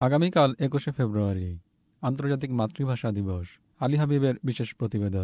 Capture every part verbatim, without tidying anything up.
আগামীকাল একুশে ফেব্রুয়ারি আন্তর্জাতিক মাতৃভাষা দিবস। আলী হাবিবের বিশেষ প্রতিবেদন।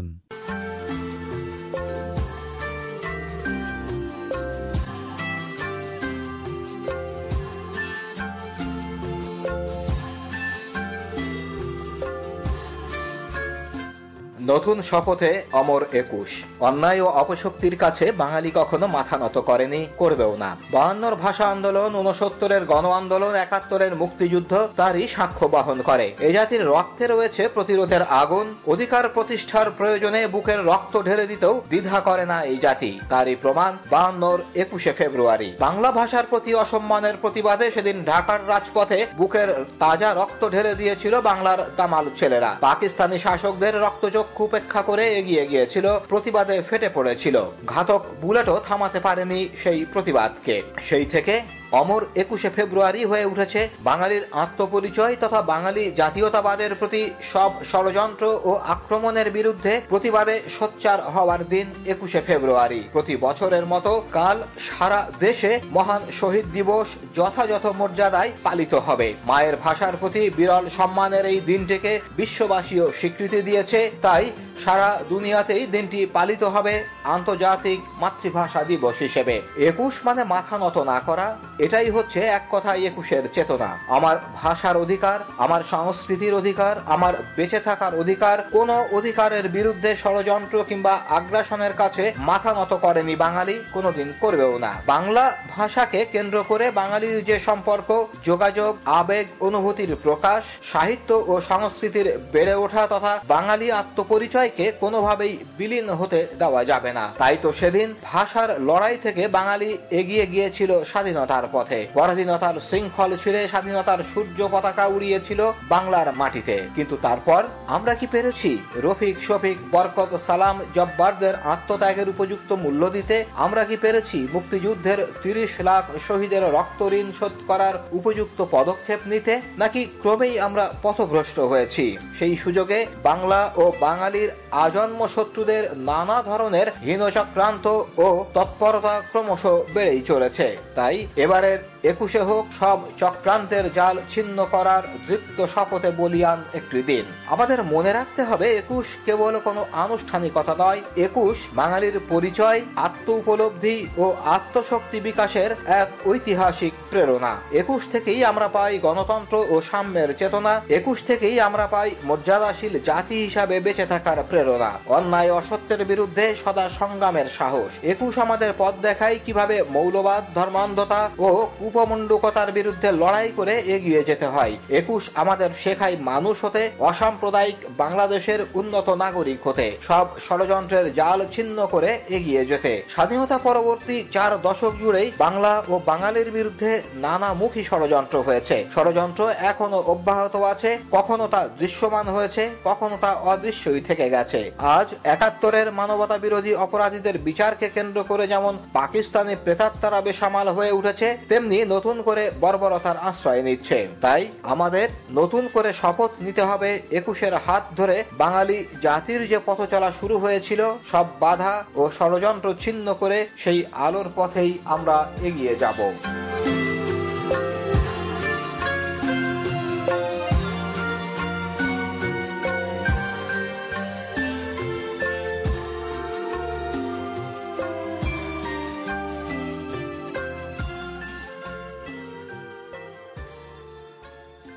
নতুন শপথে অমর একুশ। অন্যায় ও অপশক্তির কাছে বাঙালি কখনো মাথা নত করেনি, করবেও না। বায়ান্নর ভাষা আন্দোলন, ঊনসত্তরের গণ আন্দোলন, একাত্তরের মুক্তিযুদ্ধ তারই সাক্ষ্য বহন করে। এ জাতির রক্তে রয়েছে প্রতিরোধের আগুন। অধিকার প্রতিষ্ঠার প্রয়োজনে বুকের রক্ত ঢেলে দিতেও দ্বিধা করে না এই জাতি। তারই প্রমাণ বায়ান্নর একুশে ফেব্রুয়ারি। বাংলা ভাষার প্রতি অসম্মানের প্রতিবাদে সেদিন ঢাকার রাজপথে বুকের তাজা রক্ত ঢেলে দিয়েছিল বাংলার দামাল ছেলেরা। পাকিস্তানি শাসকদের রক্তচক্ষু উপেক্ষা করে এগিয়ে গিয়েছিল, প্রতিবাদে ফেটে পড়েছিল। ঘাতক বুলেটও থামাতে পারেনি সেই প্রতিবাদকে। সেই থেকে অমর একুশে ফেব্রুয়ারি হয়ে উঠেছে বাঙালির আত্মপরিচয় তথা বাঙালি জাতীয়তাবাদের প্রতি সব ষড়যন্ত্র ও আক্রমণের বিরুদ্ধে প্রতিবাদে সোচ্চার হওয়ার দিন একুশে ফেব্রুয়ারি। প্রতি বছরের মতো কাল সারা দেশে মহান শহীদ দিবস যথাযথ মর্যাদায় পালিত হবে। মায়ের ভাষার প্রতি বিরল সম্মানের এই দিনটিকে বিশ্ববাসীও স্বীকৃতি দিয়েছে, তাই সারা দুনিয়াতেই দিনটি পালিত হবে আন্তর্জাতিক মাতৃভাষা দিবস হিসেবে। একুশ মানে মাথা নত না করা, এটাই হচ্ছে এক কথায় একুশের চেতনা। আমার ভাষার অধিকার, আমার সংস্কৃতির অধিকার, আমার বেঁচে থাকার অধিকার, কোন অধিকারের বিরুদ্ধে ষড়যন্ত্র কিংবা আগ্রাসনের কাছে মাথা নত করেনি বাঙালি, কোনোদিন করবেও না। বাংলা ভাষাকে কেন্দ্র করে বাঙালির যে সম্পর্ক, যোগাযোগ, আবেগ, অনুভূতির প্রকাশ, সাহিত্য ও সংস্কৃতির বেড়ে ওঠা তথা বাঙালি আত্মপরিচয়কে কোনোভাবেই বিলীন হতে দেওয়া যাবে না। তাই তো সেদিন ভাষার লড়াই থেকে বাঙালি এগিয়ে গিয়েছিল স্বাধীনতার পথে। পরাধীনতার শৃঙ্খল ছিঁড়ে স্বাধীনতার সূর্য পতাকা উড়িয়েছিল বাংলার মাটিতে। কিন্তু তারপর আমরা কি পেরেছি রফিক, শফিক, বরকত, সালাম, জব্বারদের আত্মত্যাগের উপযুক্ত মূল্য দিতে? আমরা কি পেরেছি মুক্তিযুদ্ধের তিরিশ লাখ শহীদের রক্ত ঋণ শোধ করার উপযুক্ত পদক্ষেপ নিতে? নাকি ক্রমেই আমরা পথভ্রষ্ট হয়েছি? সেই সুযোগে বাংলা ও বাঙালির আজন্ম শত্রুদের নানা ধরনের হীনচক্রান্ত ও তৎপরতা ক্রমশ বেড়েই চলেছে। তাই এবারের একুশে হোক সব চক্রান্তের জাল ছিন্ন করার দৃপ্ত শপথে বলিয়ান একটি দিন। আমাদের মনে রাখতে হবে একুশ কেবল কোনো আনুষ্ঠানিকতা নয়, একুশ বাঙালির পরিচয়, আত্ম উপলব্ধি ও আত্মশক্তি বিকাশের এক ঐতিহাসিক প্রেরণা। একুশ থেকেই আমরা পাই গণতন্ত্র ও সাম্যের চেতনা, একুশ থেকেই আমরা পাই মর্যাদাশীল জাতি হিসাবে বেঁচে থাকার প্রেরণা, অন্যায় অসত্যের বিরুদ্ধে সদা সংগ্রামের সাহস। একুশ আমাদের পথ দেখায় কিভাবে মৌলবাদ, ধর্মান্ধতা ও উপমণ্ডকতার বিরুদ্ধে লড়াই করে এগিয়ে যেতে হয়। একুশ আমাদের শেখায় মানুষ হতে, অসাম্প্রদায়িক বাংলাদেশের উন্নত নাগরিক হতে, সব ষড়যন্ত্রের জাল ছিন্ন করে এগিয়ে যেতে। স্বাধীনতা পরবর্তী চার দশক জুড়েই বাংলা ও বাঙালির বিরুদ্ধে নানামুখী ষড়যন্ত্র হয়েছে। ষড়যন্ত্র এখনো অব্যাহত আছে, কখনো তা দৃশ্যমান হয়েছে, কখনো তা অদৃশ্যই থেকে গেছে। আজ একাত্তরের মানবতা বিরোধী অপরাধীদের বিচারকে কেন্দ্র করে যেমন পাকিস্তানি প্রেতাত্মারা বেসামাল হয়ে উঠেছে, তেমনি নতুন করে বর্বরতার আশ্রয় নিচ্ছে। তাই আমাদের নতুন করে শপথ নিতে হবে একুশের হাত ধরে বাঙালি জাতির যে পথ চলা শুরু হয়েছিল, সব বাধা ও ষড়যন্ত্র ছিন্ন করে সেই আলোর পথেই আমরা এগিয়ে যাব।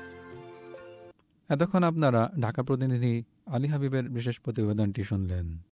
এতক্ষণ আপনারা ঢাকা প্রতিনিধি আলী হাবিবের বিশেষ প্রতিবেদনটি শুনলেন।